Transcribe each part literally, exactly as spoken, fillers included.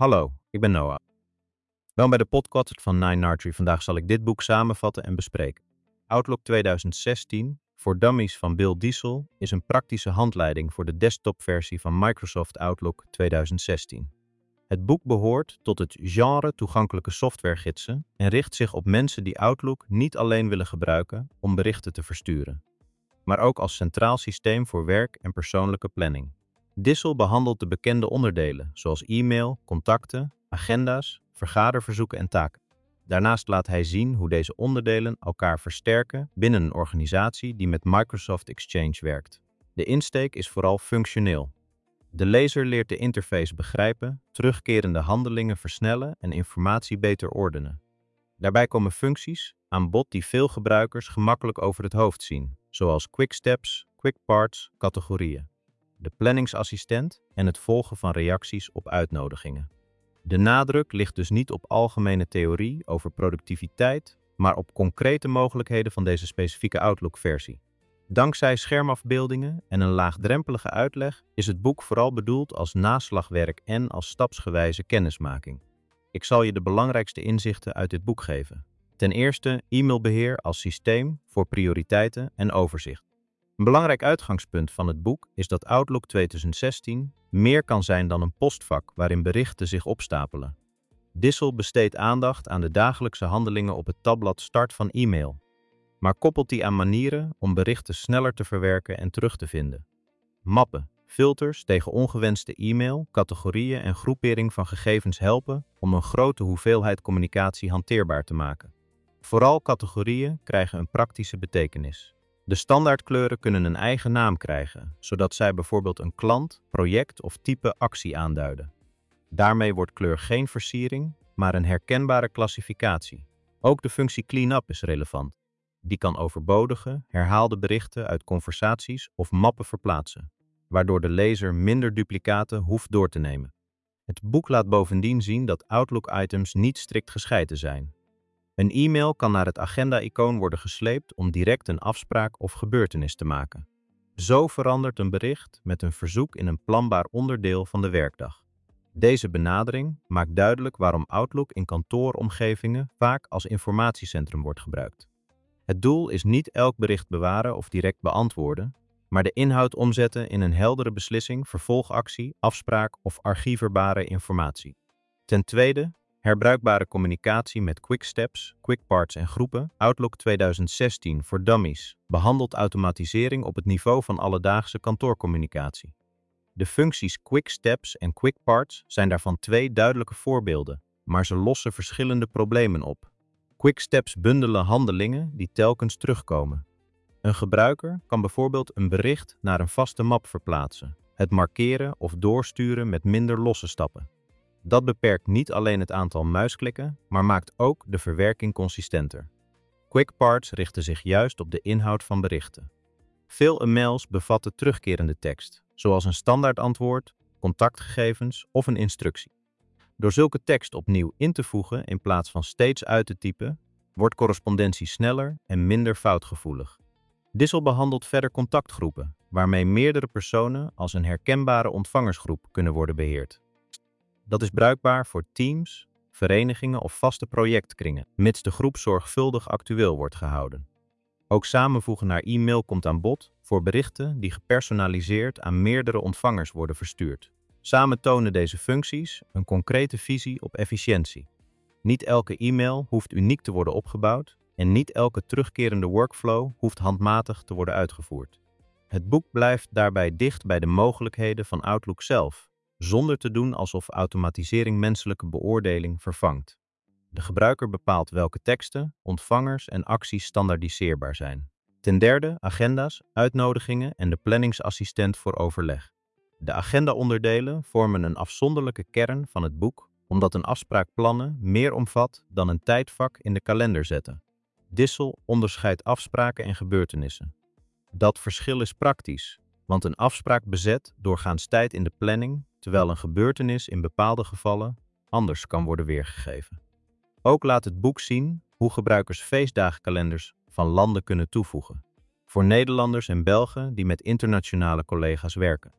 Hallo, ik ben Noah. Welkom bij de podcast van Nine Archery. Vandaag zal ik dit boek samenvatten en bespreken. Outlook twintig zestien voor Dummies van Bill Diesel is een praktische handleiding voor de desktopversie van Microsoft Outlook twintig zestien. Het boek behoort tot het genre toegankelijke softwaregidsen en richt zich op mensen die Outlook niet alleen willen gebruiken om berichten te versturen, maar ook als centraal systeem voor werk en persoonlijke planning. Diesel behandelt de bekende onderdelen, zoals e-mail, contacten, agenda's, vergaderverzoeken en taken. Daarnaast laat hij zien hoe deze onderdelen elkaar versterken binnen een organisatie die met Microsoft Exchange werkt. De insteek is vooral functioneel. De lezer leert de interface begrijpen, terugkerende handelingen versnellen en informatie beter ordenen. Daarbij komen functies aan bod die veel gebruikers gemakkelijk over het hoofd zien, zoals Quick Steps, Quick Parts, categorieën, de planningsassistent en het volgen van reacties op uitnodigingen. De nadruk ligt dus niet op algemene theorie over productiviteit, maar op concrete mogelijkheden van deze specifieke Outlook-versie. Dankzij schermafbeeldingen en een laagdrempelige uitleg is het boek vooral bedoeld als naslagwerk en als stapsgewijze kennismaking. Ik zal je de belangrijkste inzichten uit dit boek geven. Ten eerste e-mailbeheer als systeem voor prioriteiten en overzicht. Een belangrijk uitgangspunt van het boek is dat Outlook twintig zestien meer kan zijn dan een postvak waarin berichten zich opstapelen. Diesel besteedt aandacht aan de dagelijkse handelingen op het tabblad start van e-mail, maar koppelt die aan manieren om berichten sneller te verwerken en terug te vinden. Mappen, filters tegen ongewenste e-mail, categorieën en groepering van gegevens helpen om een grote hoeveelheid communicatie hanteerbaar te maken. Vooral categorieën krijgen een praktische betekenis. De standaardkleuren kunnen een eigen naam krijgen, zodat zij bijvoorbeeld een klant, project of type actie aanduiden. Daarmee wordt kleur geen versiering, maar een herkenbare klassificatie. Ook de functie clean-up is relevant. Die kan overbodige, herhaalde berichten uit conversaties of mappen verplaatsen, waardoor de lezer minder duplicaten hoeft door te nemen. Het boek laat bovendien zien dat Outlook-items niet strikt gescheiden zijn. Een e-mail kan naar het agenda-icoon worden gesleept om direct een afspraak of gebeurtenis te maken. Zo verandert een bericht met een verzoek in een planbaar onderdeel van de werkdag. Deze benadering maakt duidelijk waarom Outlook in kantooromgevingen vaak als informatiecentrum wordt gebruikt. Het doel is niet elk bericht bewaren of direct beantwoorden, maar de inhoud omzetten in een heldere beslissing, vervolgactie, afspraak of archieverbare informatie. Ten tweede, herbruikbare communicatie met Quick Steps, Quick Parts en groepen. Outlook twintig zestien voor Dummies behandelt automatisering op het niveau van alledaagse kantoorcommunicatie. De functies Quick Steps en Quick Parts zijn daarvan twee duidelijke voorbeelden, maar ze lossen verschillende problemen op. Quick Steps bundelen handelingen die telkens terugkomen. Een gebruiker kan bijvoorbeeld een bericht naar een vaste map verplaatsen, het markeren of doorsturen met minder losse stappen. Dat beperkt niet alleen het aantal muisklikken, maar maakt ook de verwerking consistenter. Quick Parts richten zich juist op de inhoud van berichten. Veel e-mails bevatten terugkerende tekst, zoals een standaardantwoord, contactgegevens of een instructie. Door zulke tekst opnieuw in te voegen in plaats van steeds uit te typen, wordt correspondentie sneller en minder foutgevoelig. Diesel behandelt verder contactgroepen, waarmee meerdere personen als een herkenbare ontvangersgroep kunnen worden beheerd. Dat is bruikbaar voor teams, verenigingen of vaste projectkringen, mits de groep zorgvuldig actueel wordt gehouden. Ook samenvoegen naar e-mail komt aan bod voor berichten die gepersonaliseerd aan meerdere ontvangers worden verstuurd. Samen tonen deze functies een concrete visie op efficiëntie. Niet elke e-mail hoeft uniek te worden opgebouwd en niet elke terugkerende workflow hoeft handmatig te worden uitgevoerd. Het boek blijft daarbij dicht bij de mogelijkheden van Outlook zelf, zonder te doen alsof automatisering menselijke beoordeling vervangt. De gebruiker bepaalt welke teksten, ontvangers en acties standaardiseerbaar zijn. Ten derde, agenda's, uitnodigingen en de planningsassistent voor overleg. De agenda-onderdelen vormen een afzonderlijke kern van het boek, omdat een afspraak plannen meer omvat dan een tijdvak in de kalender zetten. Diesel onderscheidt afspraken en gebeurtenissen. Dat verschil is praktisch, want een afspraak bezet doorgaans tijd in de planning, terwijl een gebeurtenis in bepaalde gevallen anders kan worden weergegeven. Ook laat het boek zien hoe gebruikers feestdagenkalenders van landen kunnen toevoegen, voor Nederlanders en Belgen die met internationale collega's werken.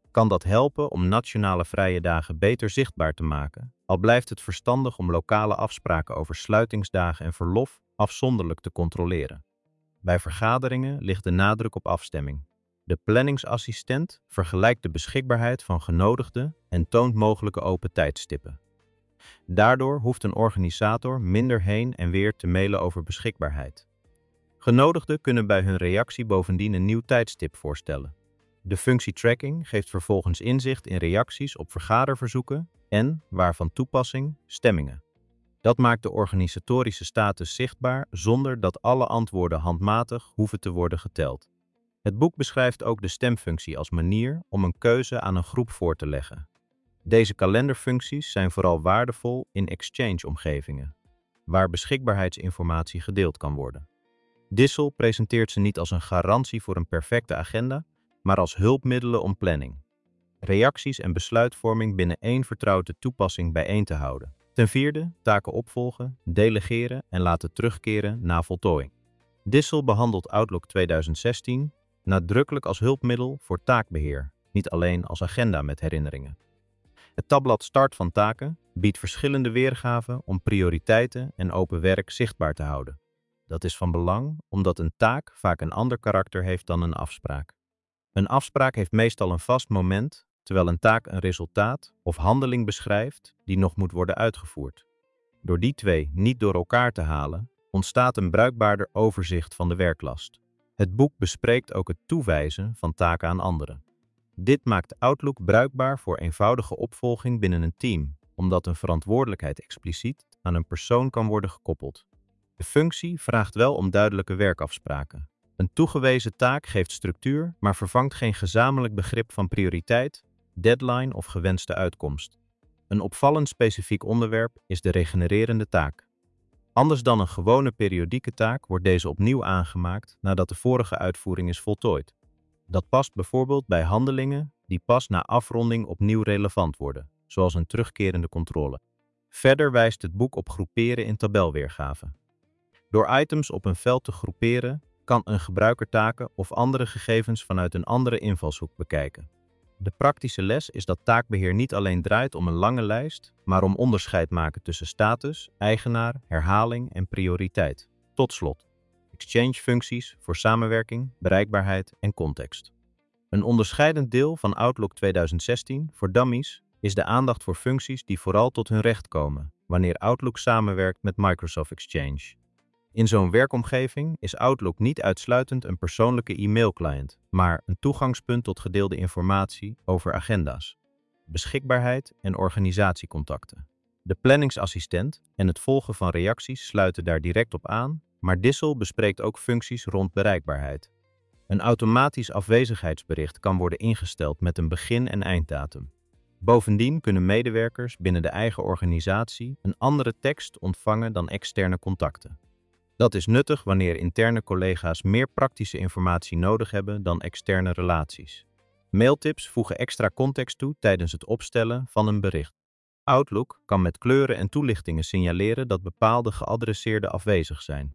kan dat helpen om nationale vrije dagen beter zichtbaar te maken, al blijft het verstandig om lokale afspraken over sluitingsdagen en verlof afzonderlijk te controleren. Bij vergaderingen ligt de nadruk op afstemming. De planningsassistent vergelijkt de beschikbaarheid van genodigden en toont mogelijke open tijdstippen. Daardoor hoeft een organisator minder heen en weer te mailen over beschikbaarheid. Genodigden kunnen bij hun reactie bovendien een nieuw tijdstip voorstellen. De functie tracking geeft vervolgens inzicht in reacties op vergaderverzoeken en, waar van toepassing, stemmingen. Dat maakt de organisatorische status zichtbaar zonder dat alle antwoorden handmatig hoeven te worden geteld. Het boek beschrijft ook de stemfunctie als manier om een keuze aan een groep voor te leggen. Deze kalenderfuncties zijn vooral waardevol in exchange-omgevingen, waar beschikbaarheidsinformatie gedeeld kan worden. Dissel presenteert ze niet als een garantie voor een perfecte agenda, maar als hulpmiddelen om planning, reacties en besluitvorming binnen één vertrouwde toepassing bijeen te houden. Ten vierde, taken opvolgen, delegeren en laten terugkeren na voltooiing. Dissel behandelt Outlook tweeduizend zestien nadrukkelijk als hulpmiddel voor taakbeheer, niet alleen als agenda met herinneringen. Het tabblad Start van taken biedt verschillende weergaven om prioriteiten en open werk zichtbaar te houden. Dat is van belang omdat een taak vaak een ander karakter heeft dan een afspraak. Een afspraak heeft meestal een vast moment, terwijl een taak een resultaat of handeling beschrijft die nog moet worden uitgevoerd. Door die twee niet door elkaar te halen, ontstaat een bruikbaarder overzicht van de werklast. Het boek bespreekt ook het toewijzen van taken aan anderen. Dit maakt Outlook bruikbaar voor eenvoudige opvolging binnen een team, omdat een verantwoordelijkheid expliciet aan een persoon kan worden gekoppeld. De functie vraagt wel om duidelijke werkafspraken. Een toegewezen taak geeft structuur, maar vervangt geen gezamenlijk begrip van prioriteit, deadline of gewenste uitkomst. Een opvallend specifiek onderwerp is de regenererende taak. Anders dan een gewone periodieke taak wordt deze opnieuw aangemaakt nadat de vorige uitvoering is voltooid. Dat past bijvoorbeeld bij handelingen die pas na afronding opnieuw relevant worden, zoals een terugkerende controle. Verder wijst het boek op groeperen in tabelweergave. Door items op een veld te groeperen, kan een gebruiker taken of andere gegevens vanuit een andere invalshoek bekijken. De praktische les is dat taakbeheer niet alleen draait om een lange lijst, maar om onderscheid maken tussen status, eigenaar, herhaling en prioriteit. Tot slot, exchange-functies voor samenwerking, bereikbaarheid en context. Een onderscheidend deel van Outlook tweeduizend zestien voor dummies is de aandacht voor functies die vooral tot hun recht komen wanneer Outlook samenwerkt met Microsoft Exchange. In zo'n werkomgeving is Outlook niet uitsluitend een persoonlijke e-mailclient, maar een toegangspunt tot gedeelde informatie over agenda's, beschikbaarheid en organisatiecontacten. De planningsassistent en het volgen van reacties sluiten daar direct op aan, maar Dissel bespreekt ook functies rond bereikbaarheid. Een automatisch afwezigheidsbericht kan worden ingesteld met een begin- en einddatum. Bovendien kunnen medewerkers binnen de eigen organisatie een andere tekst ontvangen dan externe contacten. Dat is nuttig wanneer interne collega's meer praktische informatie nodig hebben dan externe relaties. Mailtips voegen extra context toe tijdens het opstellen van een bericht. Outlook kan met kleuren en toelichtingen signaleren dat bepaalde geadresseerden afwezig zijn.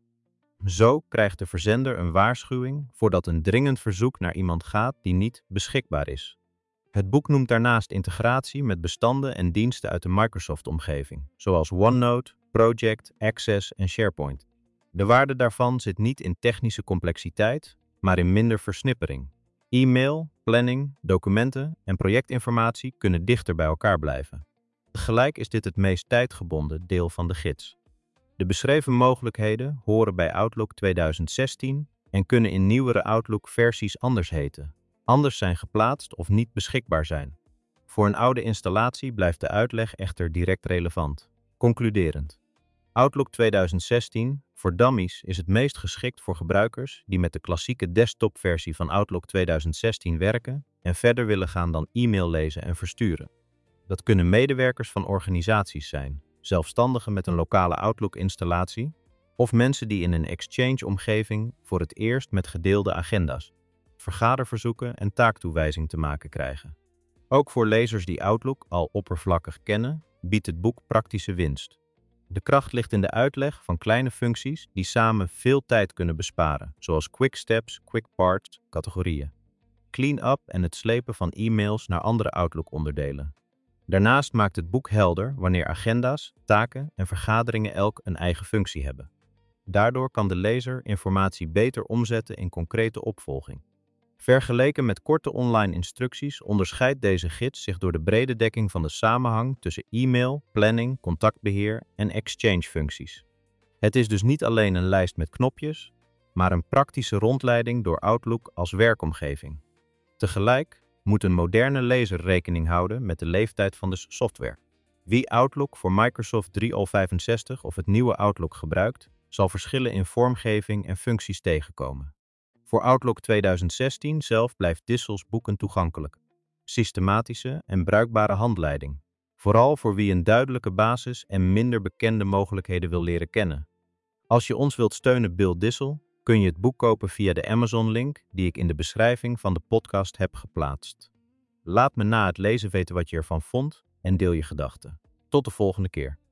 Zo krijgt de verzender een waarschuwing voordat een dringend verzoek naar iemand gaat die niet beschikbaar is. Het boek noemt daarnaast integratie met bestanden en diensten uit de Microsoft-omgeving, zoals OneNote, Project, Access en SharePoint. De waarde daarvan zit niet in technische complexiteit, maar in minder versnippering. E-mail, planning, documenten en projectinformatie kunnen dichter bij elkaar blijven. Tegelijk is dit het meest tijdgebonden deel van de gids. De beschreven mogelijkheden horen bij Outlook tweeduizend zestien en kunnen in nieuwere Outlook-versies anders heten, anders zijn geplaatst of niet beschikbaar zijn. Voor een oude installatie blijft de uitleg echter direct relevant. Concluderend. Outlook tweeduizend zestien voor dummies is het meest geschikt voor gebruikers die met de klassieke desktopversie van Outlook tweeduizend zestien werken en verder willen gaan dan e-mail lezen en versturen. Dat kunnen medewerkers van organisaties zijn, zelfstandigen met een lokale Outlook-installatie of mensen die in een Exchange-omgeving voor het eerst met gedeelde agenda's, vergaderverzoeken en taaktoewijzing te maken krijgen. Ook voor lezers die Outlook al oppervlakkig kennen, biedt het boek praktische winst. De kracht ligt in de uitleg van kleine functies die samen veel tijd kunnen besparen, zoals quick steps, quick parts, categorieën. clean-up en het slepen van e-mails naar andere Outlook-onderdelen. Daarnaast maakt het boek helder wanneer agenda's, taken en vergaderingen elk een eigen functie hebben. Daardoor kan de lezer informatie beter omzetten in concrete opvolging. Vergeleken met korte online instructies onderscheidt deze gids zich door de brede dekking van de samenhang tussen e-mail, planning, contactbeheer en exchange-functies. Het is dus niet alleen een lijst met knopjes, maar een praktische rondleiding door Outlook als werkomgeving. Tegelijk moet een moderne lezer rekening houden met de leeftijd van de software. Wie Outlook voor Microsoft driehonderdvijfenzestig of het nieuwe Outlook gebruikt, zal verschillen in vormgeving en functies tegenkomen. Voor Outlook tweeduizend zestien zelf blijft Dissels boeken toegankelijk. Systematische en bruikbare handleiding. Vooral voor wie een duidelijke basis en minder bekende mogelijkheden wil leren kennen. Als je ons wilt steunen, Bill Dissel, kun je het boek kopen via de Amazon-link die ik in de beschrijving van de podcast heb geplaatst. Laat me na het lezen weten wat je ervan vond en deel je gedachten. Tot de volgende keer.